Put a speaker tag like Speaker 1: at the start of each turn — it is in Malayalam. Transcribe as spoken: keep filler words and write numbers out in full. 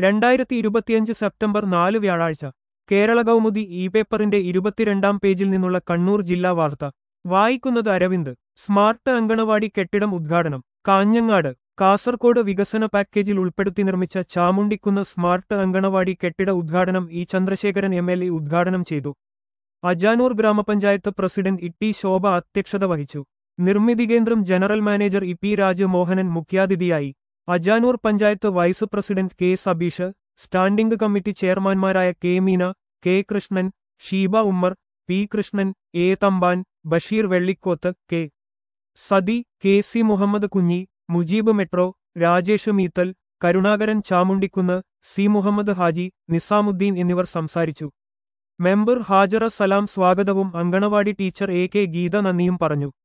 Speaker 1: രണ്ടായിരത്തി ഇരുപത്തിയഞ്ച് സെപ്റ്റംബർ നാല് വ്യാഴാഴ്ച കേരള കൗമുദി ഇ പേപ്പറിന്റെ ഇരുപത്തിരണ്ടാം പേജിൽ നിന്നുള്ള കണ്ണൂർ ജില്ലാ വാർത്ത വായിക്കുന്നത് അരവിന്ദ്. സ്മാർട്ട് അങ്കണവാടി കെട്ടിടം ഉദ്ഘാടനം. കാഞ്ഞങ്ങാട്. കാസർകോട് വികസന പാക്കേജിൽ ഉൾപ്പെടുത്തി നിർമ്മിച്ച ചാമുണ്ടിക്കുന്ന് സ്മാർട്ട് അങ്കണവാടി കെട്ടിട ഉദ്ഘാടനം E Chandrasekharan M L A ഉദ്ഘാടനം ചെയ്തു. അജാനൂർ ഗ്രാമപഞ്ചായത്ത് പ്രസിഡന്റ് ഇ ടി ശോഭ അധ്യക്ഷത വഹിച്ചു. നിർമ്മിതി കേന്ദ്രം general manager E P Rajamohanan മുഖ്യാതിഥിയായി. Ajanur panchayat vice president K Sabeesh, standing committee ചെയർമാൻമാരായ K Meena, K Krishnan, Sheeba Ummer, P Krishnan, A Thampan, Basheer Vellikoth, K Sathi, K C Muhammad Kunhi, Mujeeb Metro, Rajesh Meethal, Karunakaran Chamundikkunnu, C Muhammad Haji, Nizamuddin എന്നിവർ സംസാരിച്ചു. മെമ്പർ ഹാജറ സലാം സ്വാഗതവും anganwadi teacher A K Geetha നന്ദിയും പറഞ്ഞു.